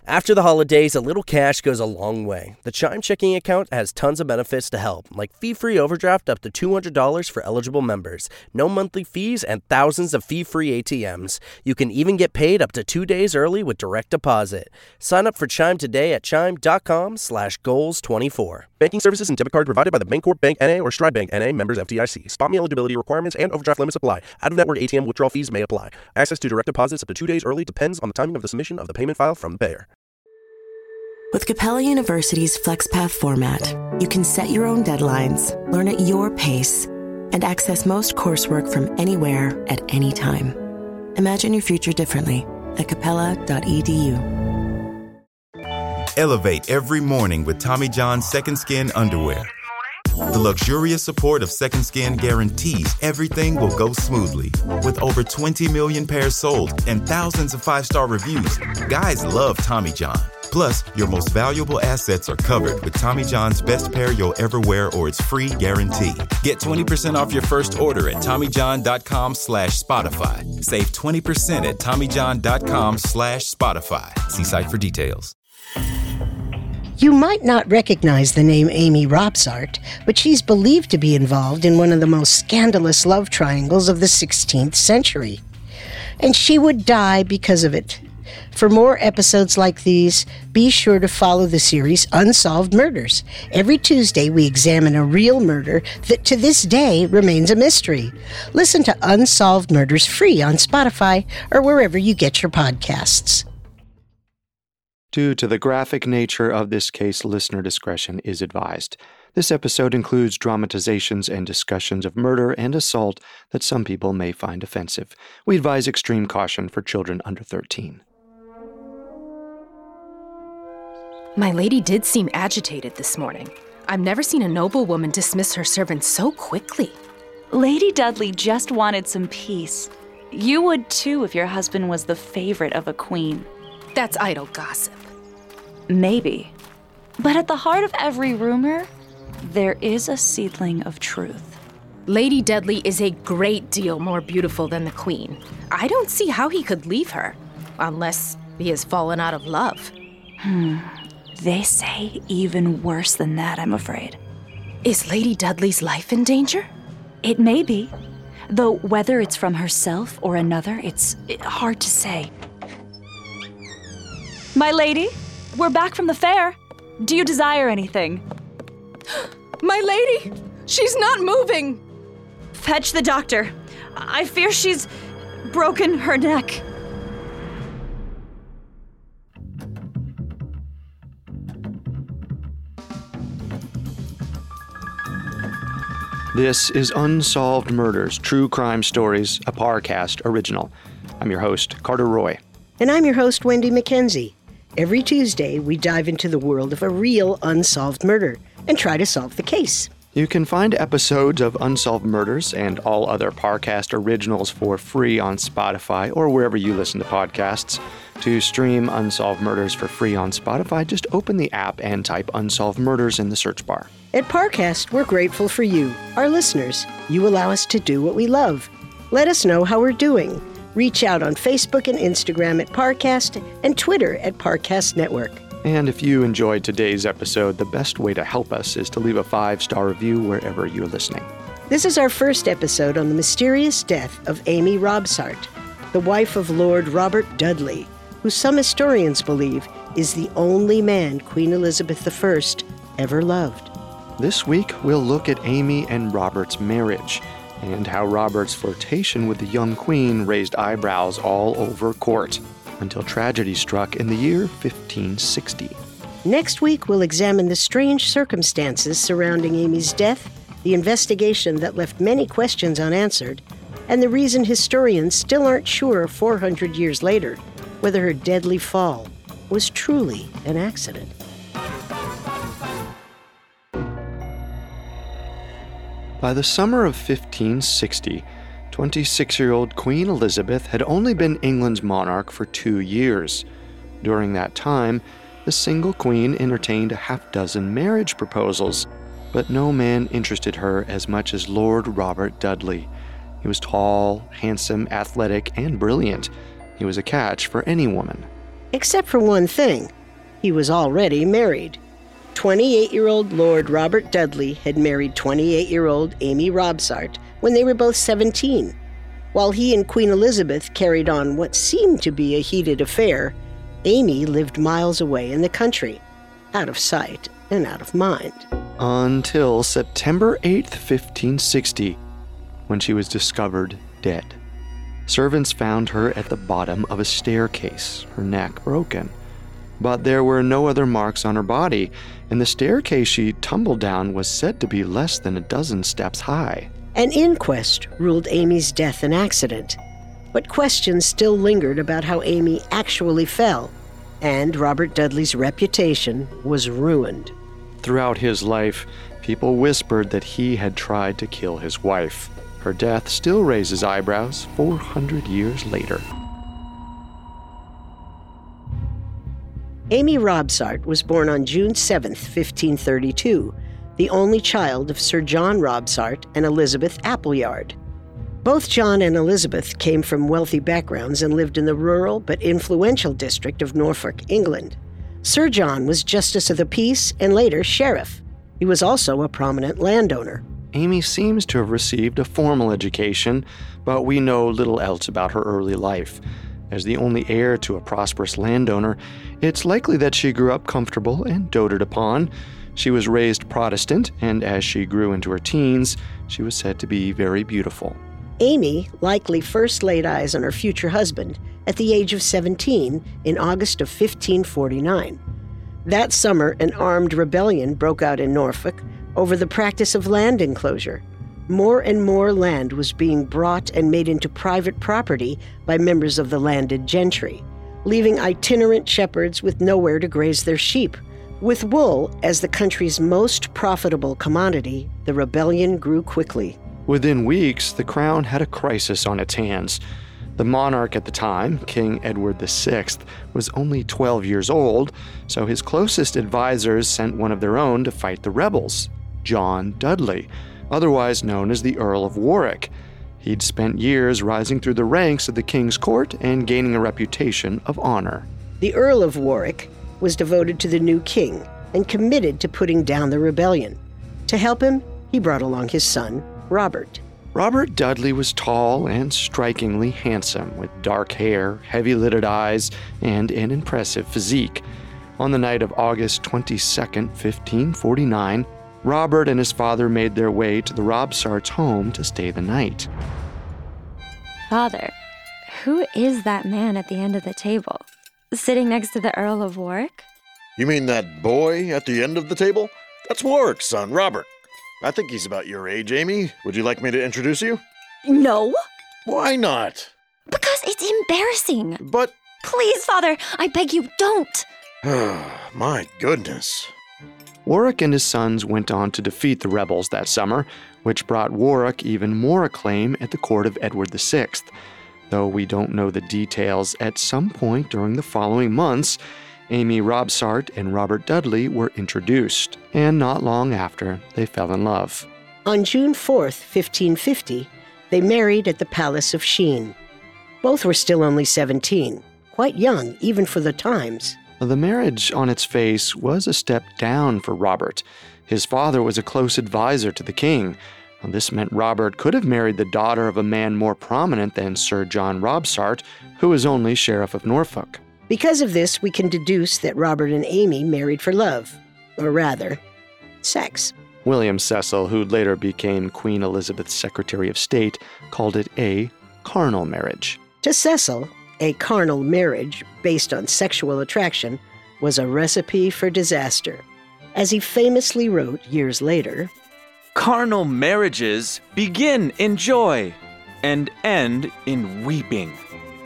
After the holidays, a little cash goes a long way. The Chime checking account has tons of benefits to help, like fee-free overdraft up to $200 for eligible members, no monthly fees, and thousands of fee-free ATMs. You can even get paid up to 2 days early with direct deposit. Sign up for Chime today at chime.com/goals24. Banking services and debit card provided by the Bancorp Bank N.A. or Stride Bank N.A. members FDIC. Spot me eligibility requirements and overdraft limits apply. Out-of-network ATM withdrawal fees may apply. Access to direct deposits up to 2 days early depends on the timing of the submission of the payment file from the payer. With Capella University's FlexPath format, you can set your own deadlines, learn at your pace, and access most coursework from anywhere at any time. Imagine your future differently at capella.edu. Elevate every morning with Tommy John's Second Skin underwear. The luxurious support of Second Skin guarantees everything will go smoothly. With over 20 million pairs sold and thousands of 5-star reviews, guys love Tommy John. Plus, your most valuable assets are covered with Tommy John's best pair you'll ever wear or its free guarantee. Get 20% off your first order at TommyJohn.com/Spotify. Save 20% at TommyJohn.com/Spotify. See site for details. You might not recognize the name Amy Robsart, but she's believed to be involved in one of the most scandalous love triangles of the 16th century. And she would die because of it. For more episodes like these, be sure to follow the series Unsolved Murders. Every Tuesday, we examine a real murder that to this day remains a mystery. Listen to Unsolved Murders free on Spotify or wherever you get your podcasts. Due to the graphic nature of this case, listener discretion is advised. This episode includes dramatizations and discussions of murder and assault that some people may find offensive. We advise extreme caution for children under 13. My lady did seem agitated this morning. I've never seen a noblewoman dismiss her servants so quickly. Lady Dudley just wanted some peace. You would too if your husband was the favorite of a queen. That's idle gossip. Maybe. But at the heart of every rumor, there is a seedling of truth. Lady Dudley is a great deal more beautiful than the queen. I don't see how he could leave her, unless he has fallen out of love. They say even worse than that, I'm afraid. Is Lady Dudley's life in danger? It may be, though whether it's from herself or another, it's hard to say. My lady, we're back from the fair. Do you desire anything? My lady! She's not moving! Fetch the doctor. I fear she's broken her neck. This is Unsolved Murders, True Crime Stories, a Parcast original. I'm your host, Carter Roy. And I'm your host, Wendy McKenzie. Every Tuesday, we dive into the world of a real unsolved murder and try to solve the case. You can find episodes of Unsolved Murders and all other Parcast originals for free on Spotify or wherever you listen to podcasts. To stream Unsolved Murders for free on Spotify, just open the app and type Unsolved Murders in the search bar. At Parcast, we're grateful for you, our listeners. You allow us to do what we love. Let us know how we're doing. Reach out on Facebook and Instagram at Parcast and Twitter at Parcast Network. And if you enjoyed today's episode, the best way to help us is to leave a 5-star review wherever you're listening. This is our first episode on the mysterious death of Amy Robsart, the wife of Lord Robert Dudley, who some historians believe is the only man Queen Elizabeth I ever loved. This week, we'll look at Amy and Robert's marriage and how Robert's flirtation with the young queen raised eyebrows all over court until tragedy struck in the year 1560. Next week, we'll examine the strange circumstances surrounding Amy's death, the investigation that left many questions unanswered, and the reason historians still aren't sure 400 years later whether her deadly fall was truly an accident. By the summer of 1560, 26-year-old Queen Elizabeth had only been England's monarch for 2 years. During that time, the single queen entertained a half-dozen marriage proposals, but no man interested her as much as Lord Robert Dudley. He was tall, handsome, athletic, and brilliant. He was a catch for any woman. Except for one thing. He was already married. 28-year-old Lord Robert Dudley had married 28-year-old Amy Robsart when they were both 17. While he and Queen Elizabeth carried on what seemed to be a heated affair, Amy lived miles away in the country, out of sight and out of mind. Until September 8th, 1560, when she was discovered dead. Servants found her at the bottom of a staircase, her neck broken. But there were no other marks on her body, and the staircase she tumbled down was said to be less than a dozen steps high. An inquest ruled Amy's death an accident, but questions still lingered about how Amy actually fell, and Robert Dudley's reputation was ruined. Throughout his life, people whispered that he had tried to kill his wife. Her death still raises eyebrows 400 years later. Amy Robsart was born on June 7, 1532, the only child of Sir John Robsart and Elizabeth Appleyard. Both John and Elizabeth came from wealthy backgrounds and lived in the rural but influential district of Norfolk, England. Sir John was Justice of the Peace and later Sheriff. He was also a prominent landowner. Amy seems to have received a formal education, but we know little else about her early life. As the only heir to a prosperous landowner, it's likely that she grew up comfortable and doted upon. She was raised Protestant, and as she grew into her teens, she was said to be very beautiful. Amy likely first laid eyes on her future husband at the age of 17 in August of 1549. That summer, an armed rebellion broke out in Norfolk over the practice of land enclosure. More and more land was being brought and made into private property by members of the landed gentry, leaving itinerant shepherds with nowhere to graze their sheep. With wool as the country's most profitable commodity, the rebellion grew quickly. Within weeks, the crown had a crisis on its hands. The monarch at the time, King Edward VI, was only 12 years old, so his closest advisors sent one of their own to fight the rebels, John Dudley, otherwise known as the Earl of Warwick. He'd spent years rising through the ranks of the king's court and gaining a reputation of honor. The Earl of Warwick was devoted to the new king and committed to putting down the rebellion. To help him, he brought along his son, Robert. Robert Dudley was tall and strikingly handsome, with dark hair, heavy-lidded eyes, and an impressive physique. On the night of August 22nd, 1549, Robert and his father made their way to the Robsarts' home to stay the night. Father, who is that man at the end of the table, sitting next to the Earl of Warwick? You mean that boy at the end of the table? That's Warwick's son, Robert. I think he's about your age, Amy. Would you like me to introduce you? No. Why not? Because it's embarrassing. But... Please, Father, I beg you, don't. My goodness. Warwick and his sons went on to defeat the rebels that summer, which brought Warwick even more acclaim at the court of Edward VI. Though we don't know the details, at some point during the following months, Amy Robsart and Robert Dudley were introduced, and not long after, they fell in love. On June 4th, 1550, they married at the Palace of Sheen. Both were still only 17, quite young even for the times. The marriage on its face was a step down for Robert. His father was a close advisor to the king. This meant Robert could have married the daughter of a man more prominent than Sir John Robsart, who was only Sheriff of Norfolk. Because of this, we can deduce that Robert and Amy married for love, or rather, sex. William Cecil, who later became Queen Elizabeth's Secretary of State, called it a carnal marriage. To Cecil, a carnal marriage based on sexual attraction was a recipe for disaster. As he famously wrote years later, "Carnal marriages begin in joy and end in weeping."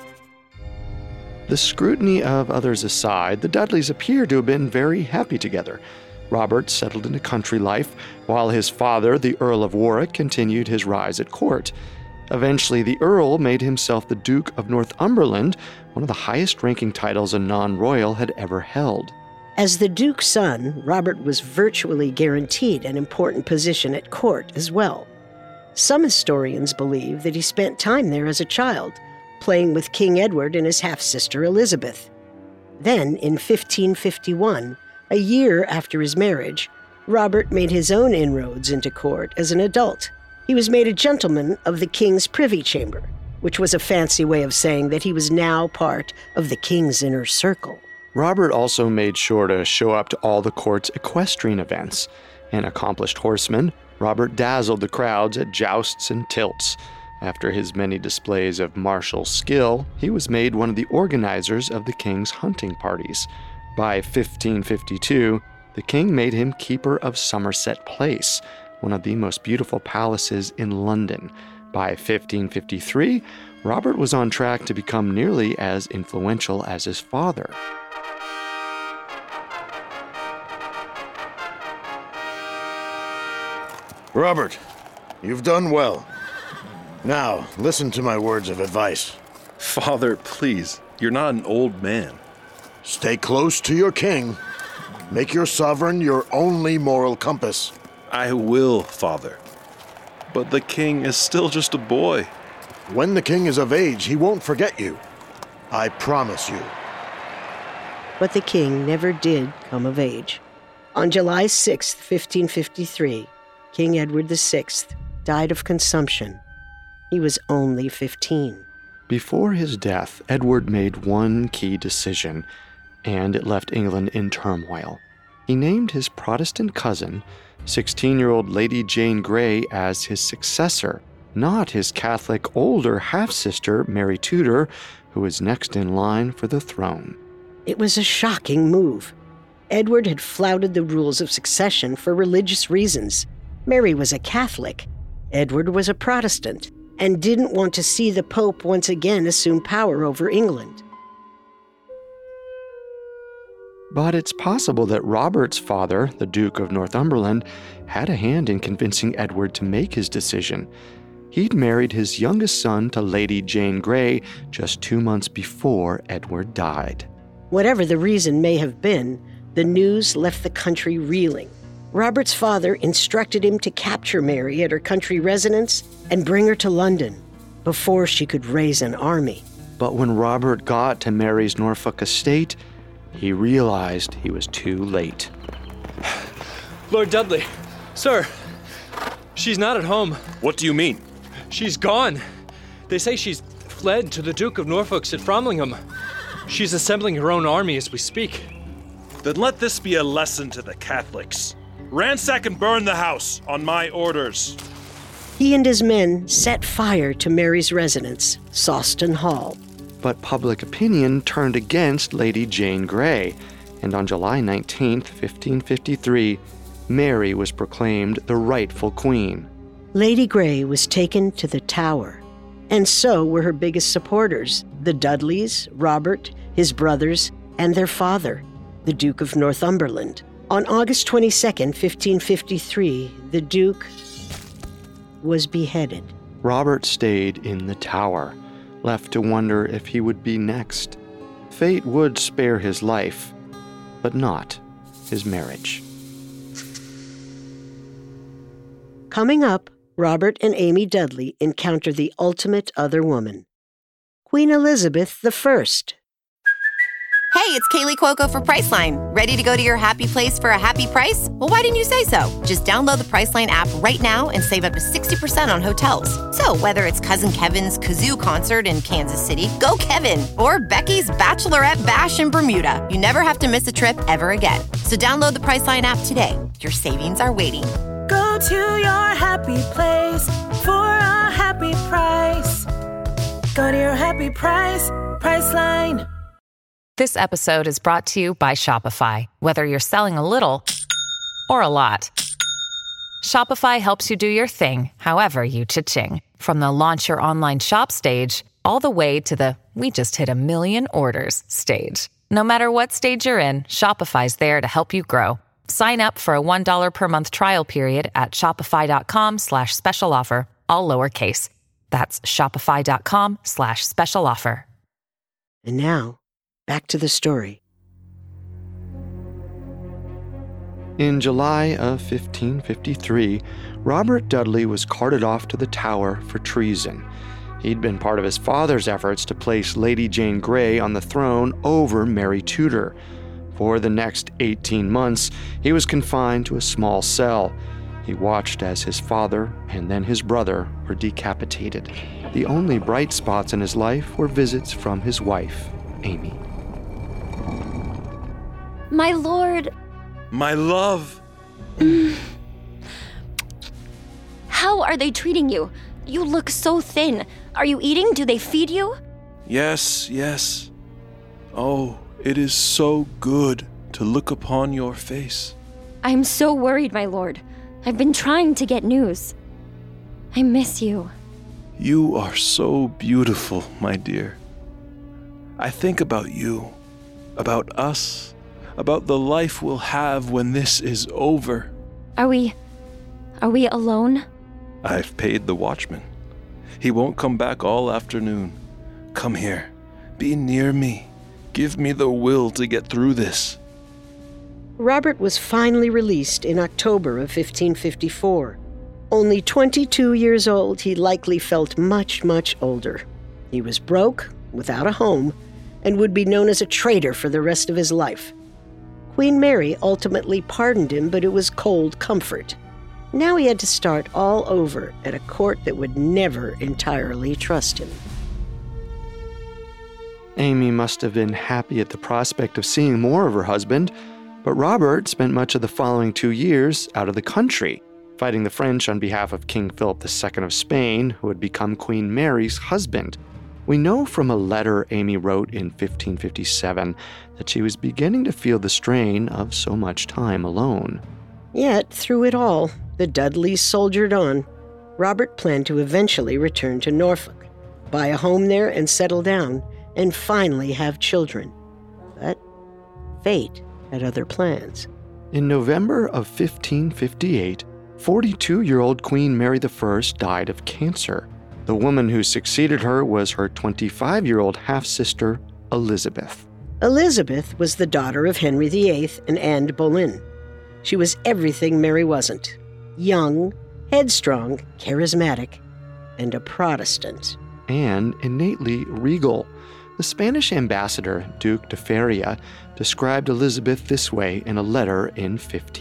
The scrutiny of others aside, the Dudleys appear to have been very happy together. Robert settled into country life, while his father, the Earl of Warwick, continued his rise at court. Eventually, the Earl made himself the Duke of Northumberland, one of the highest-ranking titles a non-royal had ever held. As the Duke's son, Robert was virtually guaranteed an important position at court as well. Some historians believe that he spent time there as a child, playing with King Edward and his half-sister Elizabeth. Then, in 1551, a year after his marriage, Robert made his own inroads into court as an adult. He was made a gentleman of the king's privy chamber, which was a fancy way of saying that he was now part of the king's inner circle. Robert also made sure to show up to all the court's equestrian events. An accomplished horseman, Robert dazzled the crowds at jousts and tilts. After his many displays of martial skill, he was made one of the organizers of the king's hunting parties. By 1552, the king made him keeper of Somerset Place, one of the most beautiful palaces in London. By 1553, Robert was on track to become nearly as influential as his father. Robert, you've done well. Now, listen to my words of advice. Father, please, you're not an old man. Stay close to your king. Make your sovereign your only moral compass. I will, Father. But the king is still just a boy. When the king is of age, he won't forget you. I promise you. But the king never did come of age. On July 6, 1553, King Edward VI died of consumption. He was only 15. Before his death, Edward made one key decision, and it left England in turmoil. He named his Protestant cousin, 16-year-old Lady Jane Grey, as his successor, not his Catholic older half-sister, Mary Tudor, who was next in line for the throne. It was a shocking move. Edward had flouted the rules of succession for religious reasons. Mary was a Catholic. Edward was a Protestant, and didn't want to see the Pope once again assume power over England. But it's possible that Robert's father, the Duke of Northumberland, had a hand in convincing Edward to make his decision. He'd married his youngest son to Lady Jane Grey just 2 months before Edward died. Whatever the reason may have been, the news left the country reeling. Robert's father instructed him to capture Mary at her country residence and bring her to London before she could raise an army. But when Robert got to Mary's Norfolk estate, he realized he was too late. Lord Dudley, sir, she's not at home. What do you mean? She's gone. They say she's fled to the Duke of Norfolk's at Framlingham. She's assembling her own army as we speak. Then let this be a lesson to the Catholics. Ransack and burn the house on my orders. He and his men set fire to Mary's residence, Sawston Hall. But public opinion turned against Lady Jane Grey, and on July 19, 1553, Mary was proclaimed the rightful queen. Lady Grey was taken to the Tower, and so were her biggest supporters, the Dudleys, Robert, his brothers, and their father, the Duke of Northumberland. On August 22, 1553, the Duke was beheaded. Robert stayed in the Tower, left to wonder if he would be next. Fate would spare his life, but not his marriage. Coming up, Robert and Amy Dudley encounter the ultimate other woman, Queen Elizabeth I. Hey, it's Kaylee Cuoco for Priceline. Ready to go to your happy place for a happy price? Well, why didn't you say so? Just download the Priceline app right now and save up to 60% on hotels. So whether it's Cousin Kevin's Kazoo Concert in Kansas City, go Kevin, or Becky's Bachelorette Bash in Bermuda, you never have to miss a trip ever again. So download the Priceline app today. Your savings are waiting. Go to your happy place for a happy price. Go to your happy price, Priceline. This episode is brought to you by Shopify. Whether you're selling a little or a lot, Shopify helps you do your thing, however you cha-ching. From the launch your online shop stage, all the way to the we just hit 1 million orders stage. No matter what stage you're in, Shopify's there to help you grow. Sign up for a $1 per month trial period at shopify.com/special offer, all lowercase. That's shopify.com/special offer. And now, back to the story. In July of 1553, Robert Dudley was carted off to the Tower for treason. He'd been part of his father's efforts to place Lady Jane Grey on the throne over Mary Tudor. For the next 18 months, he was confined to a small cell. He watched as his father and then his brother were decapitated. The only bright spots in his life were visits from his wife, Amy. My lord. My love. How are they treating you? You look so thin. Are you eating? Do they feed you? Yes, yes. Oh, it is so good to look upon your face. I'm so worried, my lord. I've been trying to get news. I miss you. You are so beautiful, my dear. I think about you, about us, about the life we'll have when this is over. Are we alone? I've paid the watchman. He won't come back all afternoon. Come here. Be near me. Give me the will to get through this. Robert was finally released in October of 1554. Only 22 years old, he likely felt much, much older. He was broke, without a home, and would be known as a traitor for the rest of his life. Queen Mary ultimately pardoned him, but it was cold comfort. Now he had to start all over at a court that would never entirely trust him. Amy must have been happy at the prospect of seeing more of her husband, but Robert spent much of the following 2 years out of the country, fighting the French on behalf of King Philip II of Spain, who had become Queen Mary's husband. We know from a letter Amy wrote in 1557 that she was beginning to feel the strain of so much time alone. Yet, through it all, the Dudleys soldiered on. Robert planned to eventually return to Norfolk, buy a home there and settle down, and finally have children. But fate had other plans. In November of 1558, 42-year-old Queen Mary I died of cancer. The woman who succeeded her was her 25-year-old half-sister, Elizabeth. Elizabeth was the daughter of Henry VIII and Anne Boleyn. She was everything Mary wasn't. Young, headstrong, charismatic, and a Protestant. And innately regal. The Spanish ambassador, Duke de Feria, described Elizabeth this way in a letter in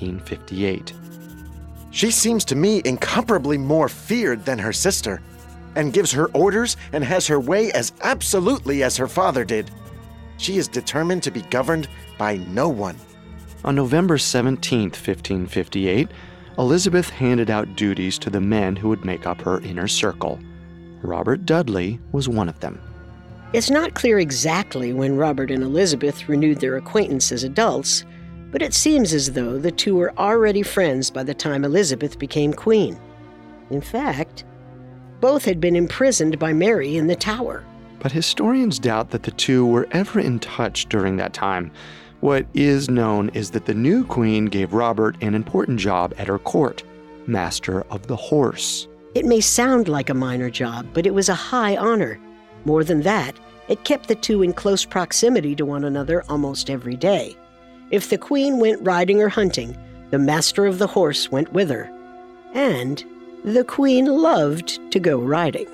1558. She seems to me incomparably more feared than her sister, and gives her orders and has her way as absolutely as her father did. She is determined to be governed by no one. On November 17, 1558, Elizabeth handed out duties to the men who would make up her inner circle. Robert Dudley was one of them. It's not clear exactly when Robert and Elizabeth renewed their acquaintance as adults, but it seems as though the two were already friends by the time Elizabeth became queen. In fact, both had been imprisoned by Mary in the Tower. But historians doubt that the two were ever in touch during that time. What is known is that the new queen gave Robert an important job at her court, Master of the Horse. It may sound like a minor job, but it was a high honor. More than that, it kept the two in close proximity to one another almost every day. If the queen went riding or hunting, the Master of the Horse went with her. And the queen loved to go riding.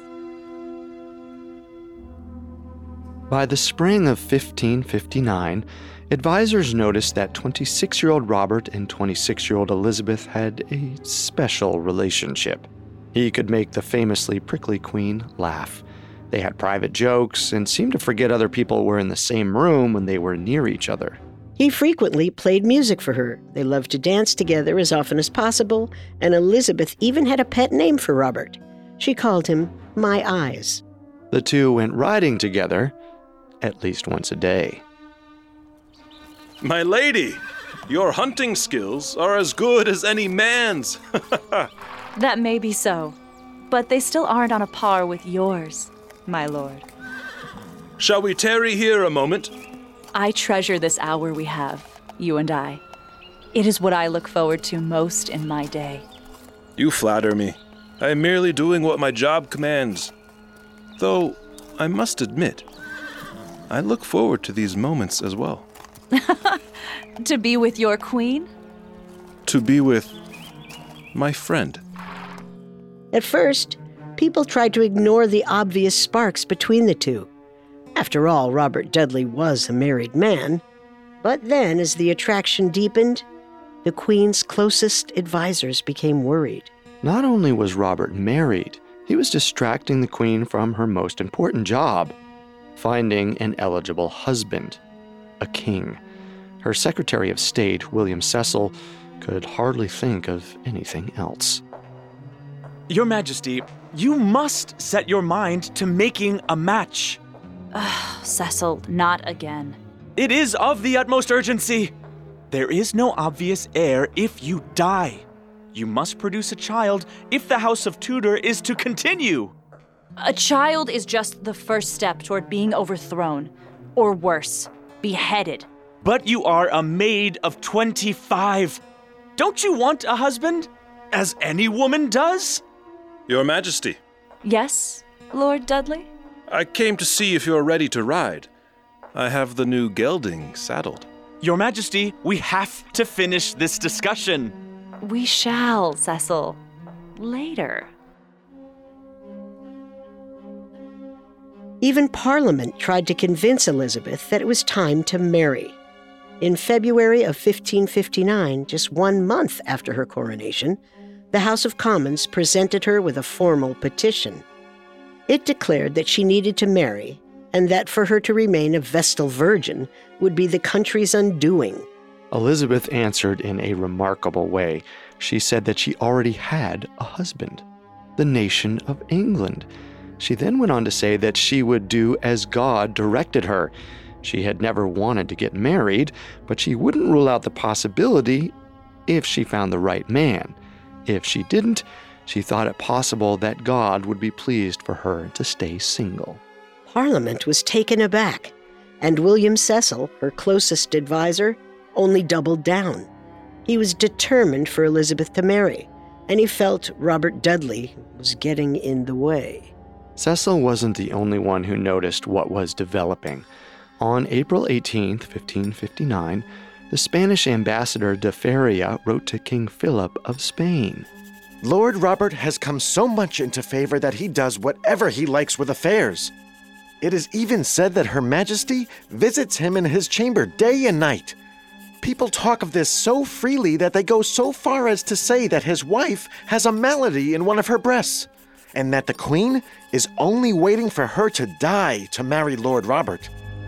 By the spring of 1559, advisors noticed that 26-year-old Robert and 26-year-old Elizabeth had a special relationship. He could make the famously prickly queen laugh. They had private jokes and seemed to forget other people were in the same room when they were near each other. He frequently played music for her. They loved to dance together as often as possible, and Elizabeth even had a pet name for Robert. She called him My Eyes. The two went riding together at least once a day. My lady, your hunting skills are as good as any man's. That may be so, but they still aren't on a par with yours, my lord. Shall we tarry here a moment? I treasure this hour we have, you and I. It is what I look forward to most in my day. You flatter me. I am merely doing what my job commands. Though, I must admit, I look forward to these moments as well. To be with your queen? To be with my friend. At first, people tried to ignore the obvious sparks between the two. After all, Robert Dudley was a married man. But then, as the attraction deepened, the Queen's closest advisors became worried. Not only was Robert married, he was distracting the Queen from her most important job, finding an eligible husband, a king. Her Secretary of State, William Cecil, could hardly think of anything else. Your Majesty, you must set your mind to making a match. Cecil, not again. It is of the utmost urgency. There is no obvious heir if you die. You must produce a child if the House of Tudor is to continue. A child is just the first step toward being overthrown. Or worse, beheaded. But you are a maid of 25. Don't you want a husband? As any woman does? Your Majesty. Yes, Lord Dudley? I came to see if you're ready to ride. I have the new gelding saddled. Your Majesty, we have to finish this discussion. We shall, Cecil. Later. Even Parliament tried to convince Elizabeth that it was time to marry. In February of 1559, just 1 month after her coronation, the House of Commons presented her with a formal petition. It declared that she needed to marry, and that for her to remain a Vestal Virgin would be the country's undoing. Elizabeth answered in a remarkable way. She said that she already had a husband, the nation of England. She then went on to say that she would do as God directed her. She had never wanted to get married, but she wouldn't rule out the possibility if she found the right man. If she didn't, she thought it possible that God would be pleased for her to stay single. Parliament was taken aback, and William Cecil, her closest advisor, only doubled down. He was determined for Elizabeth to marry, and he felt Robert Dudley was getting in the way. Cecil wasn't the only one who noticed what was developing. On April 18, 1559, the Spanish ambassador de Feria wrote to King Philip of Spain. Lord Robert has come so much into favor that he does whatever he likes with affairs. It is even said that Her Majesty visits him in his chamber day and night. People talk of this so freely that they go so far as to say that his wife has a malady in one of her breasts, and that the Queen is only waiting for her to die to marry Lord Robert.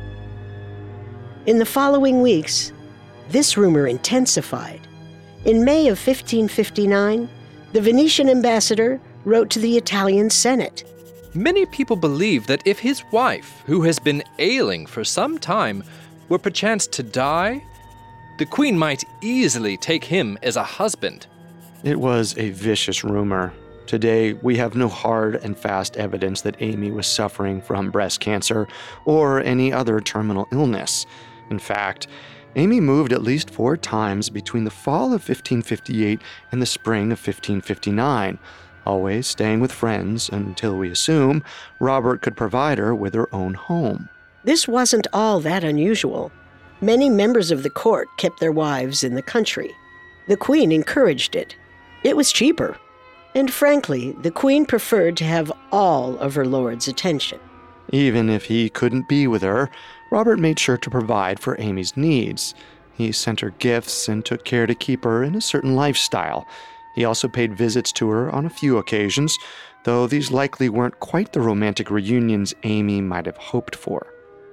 In the following weeks, this rumor intensified. In May of 1559, the Venetian ambassador wrote to the Italian Senate. Many people believe that if his wife, who has been ailing for some time, were perchance to die, the Queen might easily take him as a husband. It was a vicious rumor. Today, we have no hard and fast evidence that Amy was suffering from breast cancer or any other terminal illness. In fact, Amy moved at least 4 times between the fall of 1558 and the spring of 1559, always staying with friends until we assume Robert could provide her with her own home. This wasn't all that unusual. Many members of the court kept their wives in the country. The Queen encouraged it. It was cheaper. And frankly, the Queen preferred to have all of her lord's attention. Even if he couldn't be with her, Robert made sure to provide for Amy's needs. He sent her gifts and took care to keep her in a certain lifestyle. He also paid visits to her on a few occasions, though these likely weren't quite the romantic reunions Amy might have hoped for.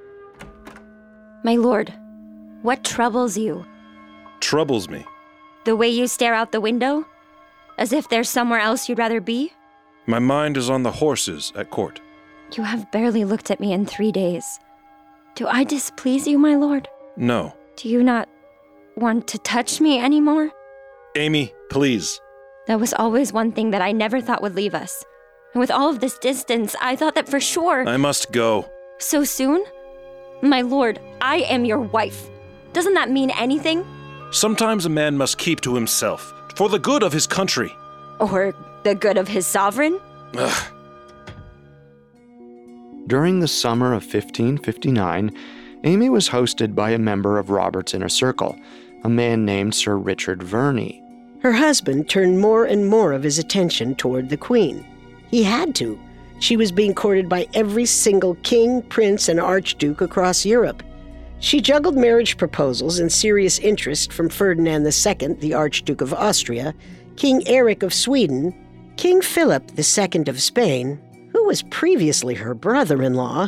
My lord, what troubles you? Troubles me? The way you stare out the window? As if there's somewhere else you'd rather be? My mind is on the horses at court. You have barely looked at me in 3 days. Do I displease you, my lord? No. Do you not want to touch me anymore? Amy, please. That was always one thing that I never thought would leave us. And with all of this distance, I thought that for sure... I must go. So soon? My lord, I am your wife. Doesn't that mean anything? Sometimes a man must keep to himself, for the good of his country. Or the good of his sovereign? Ugh. During the summer of 1559, Amy was hosted by a member of Robert's inner circle, a man named Sir Richard Verney. Her husband turned more and more of his attention toward the Queen. He had to. She was being courted by every single king, prince, and archduke across Europe. She juggled marriage proposals and serious interest from Ferdinand II, the Archduke of Austria, King Eric of Sweden, King Philip II of Spain, who was previously her brother-in-law,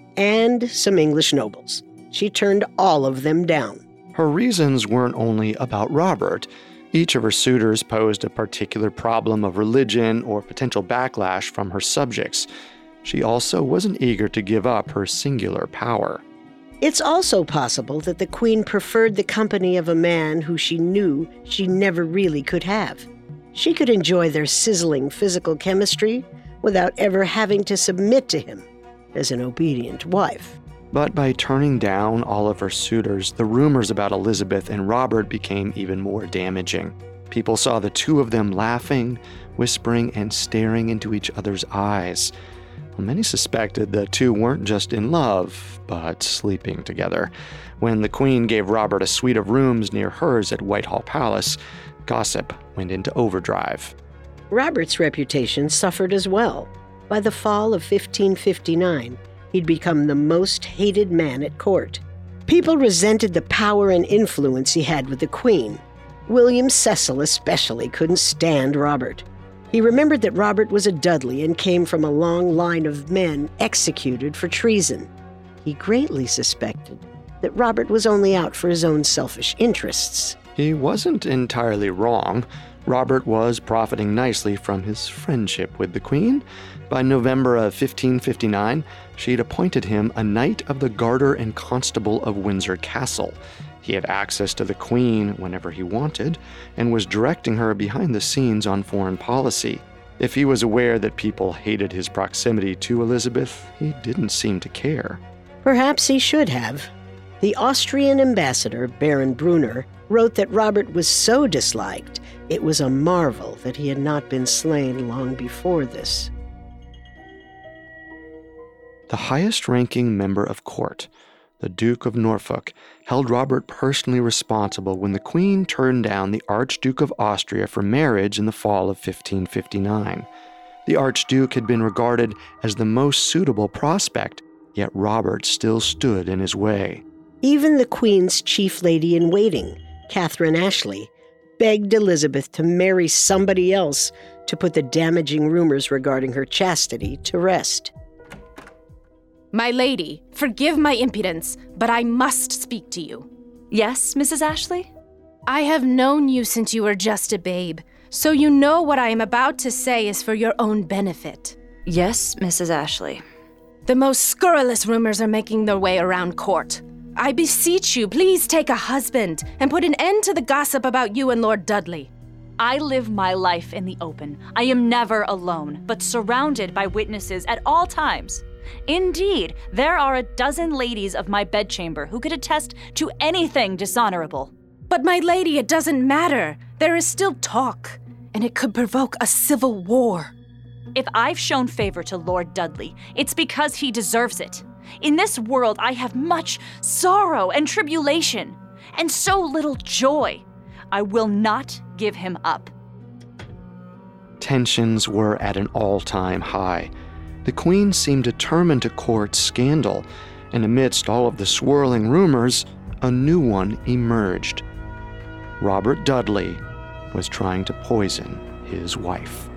and some English nobles. She turned all of them down. Her reasons weren't only about Robert. Each of her suitors posed a particular problem of religion or potential backlash from her subjects. She also wasn't eager to give up her singular power. It's also possible that the queen preferred the company of a man who she knew she never really could have. She could enjoy their sizzling physical chemistry without ever having to submit to him as an obedient wife. But by turning down all of her suitors, the rumors about Elizabeth and Robert became even more damaging. People saw the two of them laughing, whispering, and staring into each other's eyes. Many suspected the two weren't just in love, but sleeping together. When the Queen gave Robert a suite of rooms near hers at Whitehall Palace, gossip went into overdrive. Robert's reputation suffered as well. By the fall of 1559, he'd become the most hated man at court. People resented the power and influence he had with the Queen. William Cecil especially couldn't stand Robert. He remembered that Robert was a Dudley and came from a long line of men executed for treason. He greatly suspected that Robert was only out for his own selfish interests. He wasn't entirely wrong. Robert was profiting nicely from his friendship with the Queen. By November of 1559, she'd appointed him a Knight of the Garter and Constable of Windsor Castle. He had access to the Queen whenever he wanted, and was directing her behind the scenes on foreign policy. If he was aware that people hated his proximity to Elizabeth, he didn't seem to care. Perhaps he should have. The Austrian ambassador, Baron Brunner, wrote that Robert was so disliked, it was a marvel that he had not been slain long before this. The highest-ranking member of court, the Duke of Norfolk, held Robert personally responsible when the Queen turned down the Archduke of Austria for marriage in the fall of 1559. The Archduke had been regarded as the most suitable prospect, yet Robert still stood in his way. Even the Queen's chief lady-in-waiting, Catherine Ashley, begged Elizabeth to marry somebody else to put the damaging rumors regarding her chastity to rest. My lady, forgive my impudence, but I must speak to you. Yes, Mrs. Ashley? I have known you since you were just a babe, so you know what I am about to say is for your own benefit. Yes, Mrs. Ashley. The most scurrilous rumors are making their way around court. I beseech you, please take a husband and put an end to the gossip about you and Lord Dudley. I live my life in the open. I am never alone, but surrounded by witnesses at all times. Indeed, there are a dozen ladies of my bedchamber who could attest to anything dishonorable. But my lady, it doesn't matter. There is still talk, and it could provoke a civil war. If I've shown favor to Lord Dudley, it's because he deserves it. In this world, I have much sorrow and tribulation, and so little joy. I will not give him up. Tensions were at an all-time high. The Queen seemed determined to court scandal, and amidst all of the swirling rumors, a new one emerged. Robert Dudley was trying to poison his wife.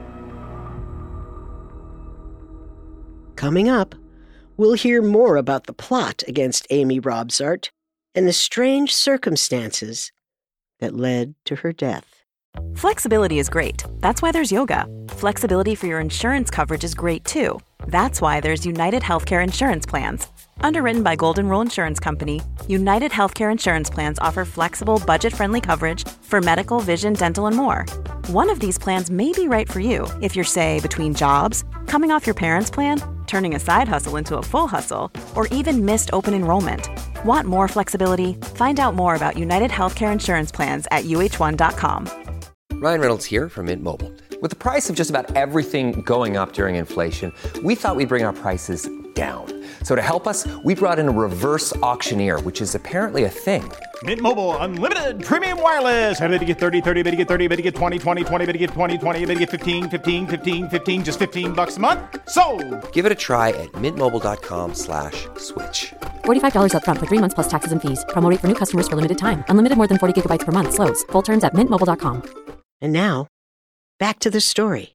Coming up, we'll hear more about the plot against Amy Robsart and the strange circumstances that led to her death. Flexibility is great. That's why there's yoga. Flexibility for your insurance coverage is great too. That's why there's United Healthcare Insurance Plans. Underwritten by Golden Rule Insurance Company, United Healthcare Insurance Plans offer flexible, budget-friendly coverage for medical, vision, dental, and more. One of these plans may be right for you if you're, say, between jobs, coming off your parents' plan, turning a side hustle into a full hustle, or even missed open enrollment. Want more flexibility? Find out more about United Healthcare Insurance Plans at uh1.com. Ryan Reynolds here from Mint Mobile. With the price of just about everything going up during inflation, we thought we'd bring our prices down. So to help us, we brought in a reverse auctioneer, which is apparently a thing. Mint Mobile Unlimited Premium Wireless. How to get 30, 30, bit to get 30, bit to get 20, 20, 20, bit to get 20, 20, bit to get 15, 15, 15, 15, just $15 a month? Sold! Give it a try at mintmobile.com/switch. $45 up front for 3 months plus taxes and fees. Promo rate for new customers for limited time. Unlimited more than 40 gigabytes per month. Slows full terms at mintmobile.com. And now, back to the story.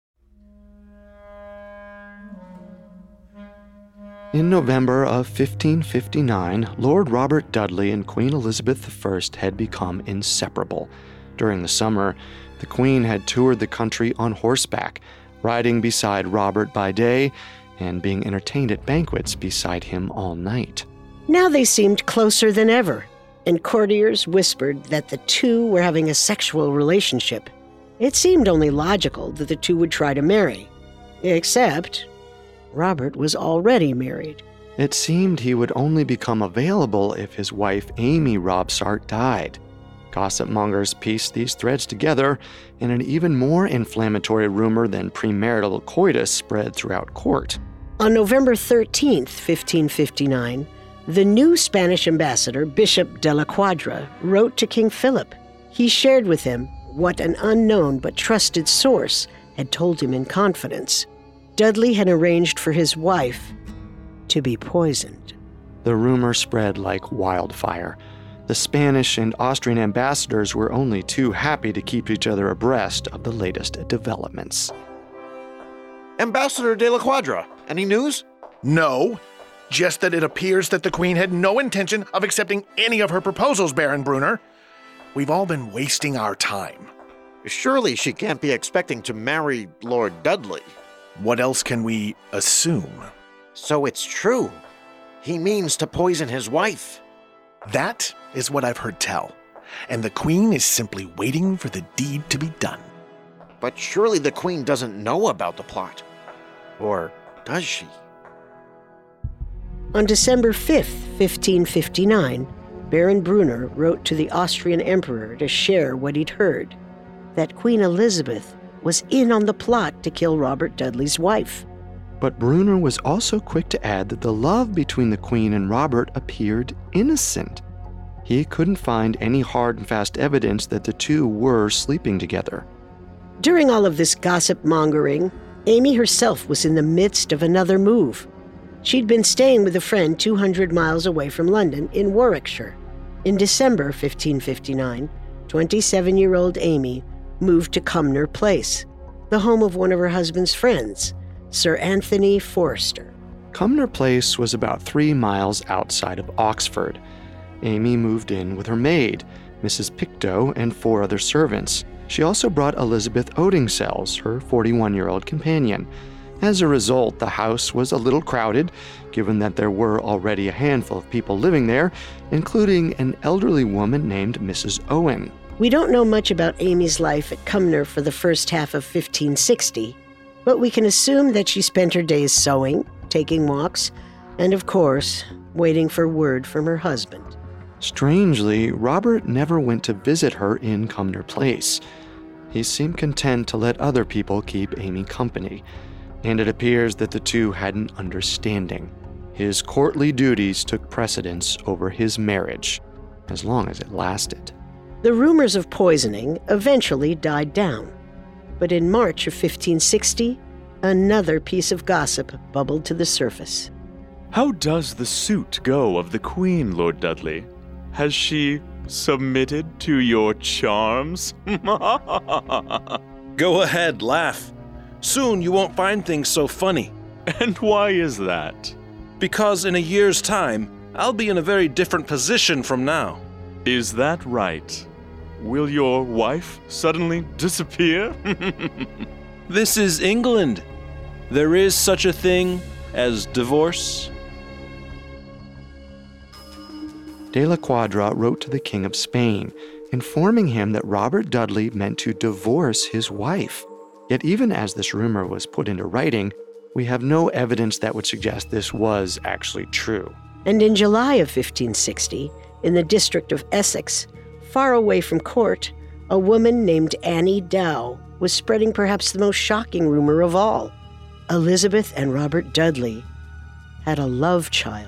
In November of 1559, Lord Robert Dudley and Queen Elizabeth I had become inseparable. During the summer, the Queen had toured the country on horseback, riding beside Robert by day and being entertained at banquets beside him all night. Now they seemed closer than ever, and courtiers whispered that the two were having a sexual relationship. It seemed only logical that the two would try to marry, except Robert was already married. It seemed he would only become available if his wife Amy Robsart died. Gossip mongers pieced these threads together, and an even more inflammatory rumor than premarital coitus spread throughout court. On November 13th, 1559, the new Spanish ambassador, Bishop de la Quadra, wrote to King Philip. He shared with him what an unknown but trusted source had told him in confidence. Dudley had arranged for his wife to be poisoned. The rumor spread like wildfire. The Spanish and Austrian ambassadors were only too happy to keep each other abreast of the latest developments. Ambassador de la Quadra, any news? No, just that it appears that the Queen had no intention of accepting any of her proposals, Baron Brunner. We've all been wasting our time. Surely she can't be expecting to marry Lord Dudley. What else can we assume? So it's true. He means to poison his wife. That is what I've heard tell. And the Queen is simply waiting for the deed to be done. But surely the Queen doesn't know about the plot. Or does she? On December 5th, 1559, Baron Brunner wrote to the Austrian emperor to share what he'd heard, that Queen Elizabeth was in on the plot to kill Robert Dudley's wife. But Brunner was also quick to add that the love between the Queen and Robert appeared innocent. He couldn't find any hard and fast evidence that the two were sleeping together. During all of this gossip mongering, Amy herself was in the midst of another move. She'd been staying with a friend 200 miles away from London in Warwickshire. In December 1559, 27-year-old Amy moved to Cumnor Place, the home of one of her husband's friends, Sir Anthony Forster. Cumnor Place was about 3 miles outside of Oxford. Amy moved in with her maid, Mrs. Pictou, and 4 other servants. She also brought Elizabeth Odingsells, her 41-year-old companion. As a result, the house was a little crowded, given that there were already a handful of people living there, including an elderly woman named Mrs. Owen. We don't know much about Amy's life at Cumnor for the first half of 1560, but we can assume that she spent her days sewing, taking walks, and of course, waiting for word from her husband. Strangely, Robert never went to visit her in Cumnor Place. He seemed content to let other people keep Amy company, and it appears that the two had an understanding. His courtly duties took precedence over his marriage, as long as it lasted. The rumors of poisoning eventually died down, but in March of 1560, another piece of gossip bubbled to the surface. How does the suit go of the Queen, Lord Dudley? Has she submitted to your charms? Go ahead, laugh. Soon you won't find things so funny. And why is that? Because in a year's time, I'll be in a very different position from now. Is that right? Will your wife suddenly disappear? This is England. There is such a thing as divorce. De la Quadra wrote to the King of Spain, informing him that Robert Dudley meant to divorce his wife. Yet even as this rumor was put into writing, we have no evidence that would suggest this was actually true. And in July of 1560, in the district of Essex, far away from court, a woman named Annie Dow was spreading perhaps the most shocking rumor of all. Elizabeth and Robert Dudley had a love child.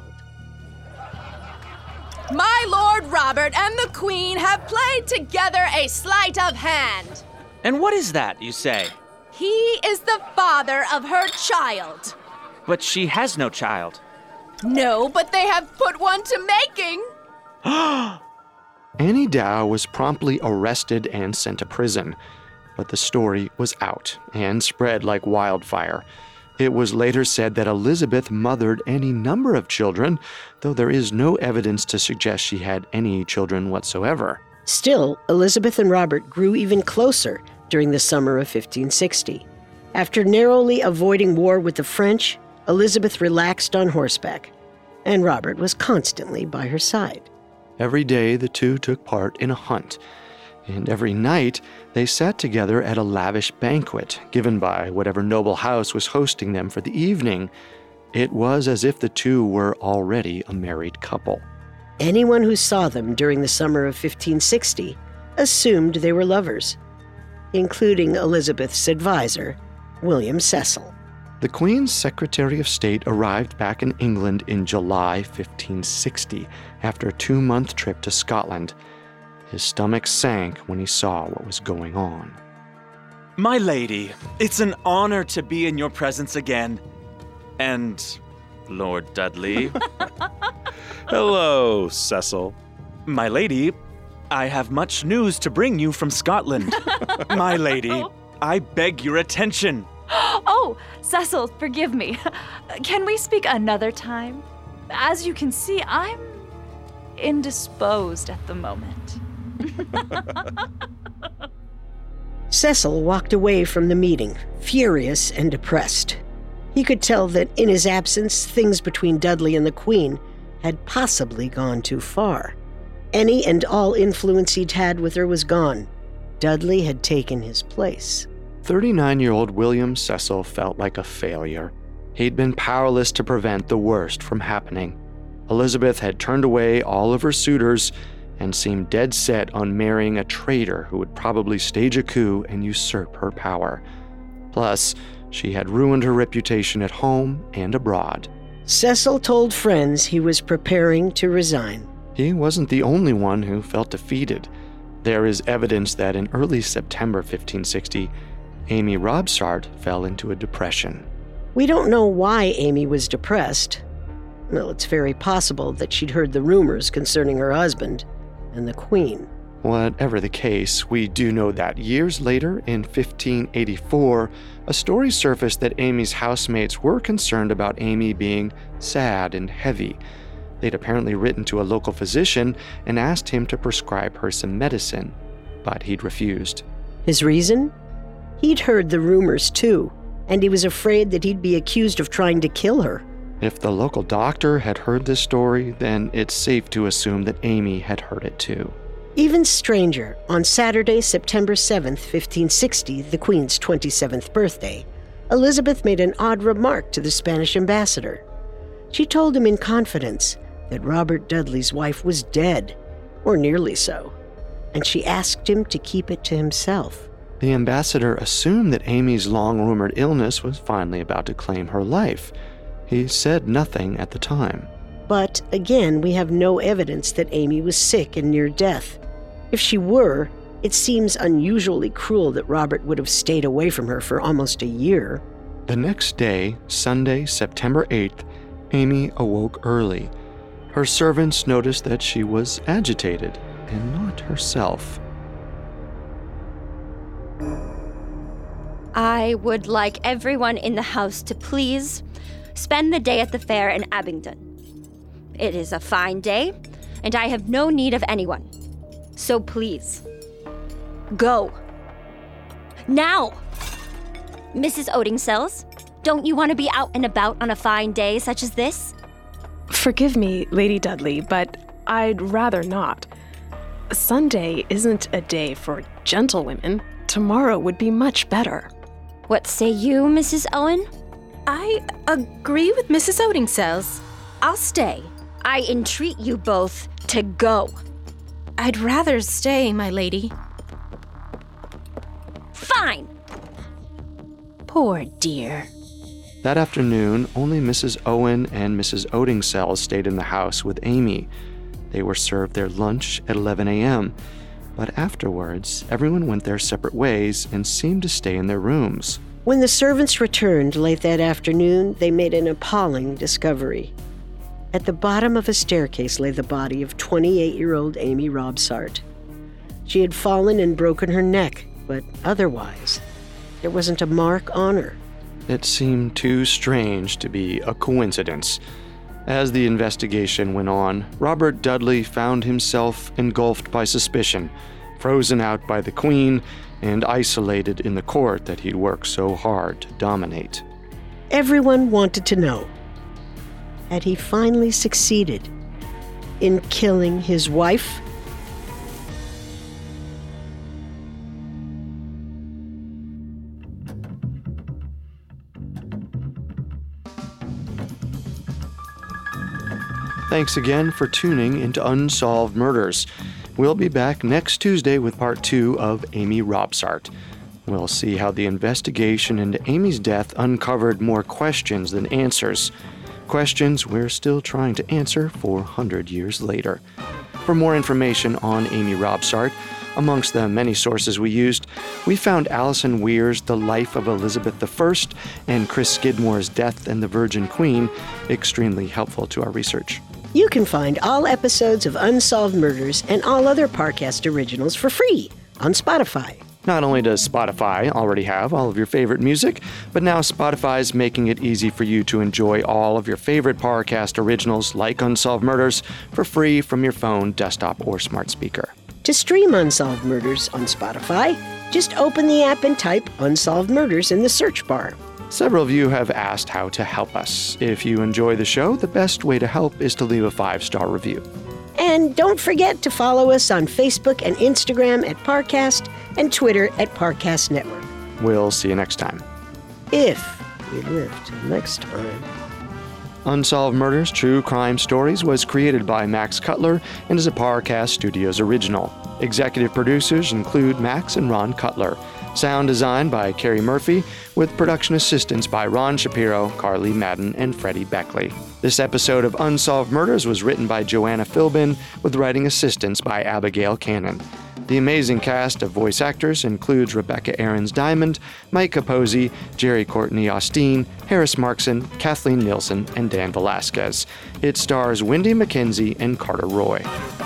My Lord Robert and the Queen have played together a sleight of hand. And what is that, you say? He is the father of her child. But she has no child. No, but they have put one to making. Annie Dow was promptly arrested and sent to prison, but the story was out and spread like wildfire. It was later said that Elizabeth mothered any number of children, though there is no evidence to suggest she had any children whatsoever. Still, Elizabeth and Robert grew even closer during the summer of 1560. After narrowly avoiding war with the French, Elizabeth relaxed on horseback, and Robert was constantly by her side. Every day the two took part in a hunt, and every night they sat together at a lavish banquet given by whatever noble house was hosting them for the evening. It was as if the two were already a married couple. Anyone who saw them during the summer of 1560 assumed they were lovers, including Elizabeth's advisor, William Cecil. The Queen's Secretary of State arrived back in England in July 1560 after a 2-month trip to Scotland. His stomach sank when he saw what was going on. My lady, it's an honor to be in your presence again. And Lord Dudley. Hello, Cecil. My lady, I have much news to bring you from Scotland. My lady, I beg your attention. Oh, Cecil, forgive me. Can we speak another time? As you can see, I'm indisposed at the moment. Cecil walked away from the meeting, furious and depressed. He could tell that in his absence, things between Dudley and the Queen had possibly gone too far. Any and all influence he'd had with her was gone. Dudley had taken his place. 39-year-old William Cecil felt like a failure. He'd been powerless to prevent the worst from happening. Elizabeth had turned away all of her suitors and seemed dead set on marrying a traitor who would probably stage a coup and usurp her power. Plus, she had ruined her reputation at home and abroad. Cecil told friends he was preparing to resign. He wasn't the only one who felt defeated. There is evidence that in early September 1560, Amy Robsart fell into a depression. We don't know why Amy was depressed. Well, it's very possible that she'd heard the rumors concerning her husband and the Queen. Whatever the case, we do know that years later, in 1584, a story surfaced that Amy's housemates were concerned about Amy being sad and heavy. They'd apparently written to a local physician and asked him to prescribe her some medicine, but he'd refused. His reason? He'd heard the rumors too, and he was afraid that he'd be accused of trying to kill her. If the local doctor had heard this story, then it's safe to assume that Amy had heard it too. Even stranger, on Saturday, September 7th, 1560, the Queen's 27th birthday, Elizabeth made an odd remark to the Spanish ambassador. She told him in confidence that Robert Dudley's wife was dead, or nearly so, and she asked him to keep it to himself. The ambassador assumed that Amy's long-rumored illness was finally about to claim her life. He said nothing at the time. But again, we have no evidence that Amy was sick and near death. If she were, it seems unusually cruel that Robert would have stayed away from her for almost a year. The next day, Sunday, September 8th, Amy awoke early. Her servants noticed that she was agitated and not herself. I would like everyone in the house to please spend the day at the fair in Abingdon. It is a fine day, and I have no need of anyone. So please, go. Now! Mrs. Odingsells, don't you want to be out and about on a fine day such as this? Forgive me, Lady Dudley, but I'd rather not. Sunday isn't a day for gentlewomen. Tomorrow would be much better. What say you, Mrs. Owen? I agree with Mrs. Odingsells. I'll stay. I entreat you both to go. I'd rather stay, my lady. Fine. Poor dear. That afternoon, only Mrs. Owen and Mrs. Odingsells stayed in the house with Amy. They were served their lunch at 11 a.m., but afterwards, everyone went their separate ways and seemed to stay in their rooms. When the servants returned late that afternoon, they made an appalling discovery. At the bottom of a staircase lay the body of 28-year-old Amy Robsart. She had fallen and broken her neck, but otherwise, there wasn't a mark on her. It seemed too strange to be a coincidence. As the investigation went on, Robert Dudley found himself engulfed by suspicion, frozen out by the Queen, and isolated in the court that he'd worked so hard to dominate. Everyone wanted to know, had he finally succeeded in killing his wife? Thanks again for tuning into Unsolved Murders. We'll be back next Tuesday with part 2 of Amy Robsart. We'll see how the investigation into Amy's death uncovered more questions than answers. Questions we're still trying to answer 400 years later. For more information on Amy Robsart, amongst the many sources we used, we found Alison Weir's The Life of Elizabeth I and Chris Skidmore's Death and the Virgin Queen extremely helpful to our research. You can find all episodes of Unsolved Murders and all other Parcast originals for free on Spotify. Not only does Spotify already have all of your favorite music, but now Spotify's making it easy for you to enjoy all of your favorite Parcast originals like Unsolved Murders for free from your phone, desktop, or smart speaker. To stream Unsolved Murders on Spotify, just open the app and type Unsolved Murders in the search bar. Several of you have asked how to help us. If you enjoy the show, the best way to help is to leave a 5-star review. And don't forget to follow us on Facebook and Instagram at Parcast and Twitter at Parcast Network. We'll see you next time. If we live till next time. Unsolved Murders True Crime Stories was created by Max Cutler and is a Parcast Studios original. Executive producers include Max and Ron Cutler. Sound design by Carrie Murphy, with production assistance by Ron Shapiro, Carly Madden, and Freddie Beckley. This episode of Unsolved Murders was written by Joanna Philbin, with writing assistance by Abigail Cannon. The amazing cast of voice actors includes Rebecca Ahrens-Diamond, Mike Capozzi, Jerry Courtney Austin, Harris Markson, Kathleen Nielsen, and Dan Velasquez. It stars Wendy McKenzie and Carter Roy.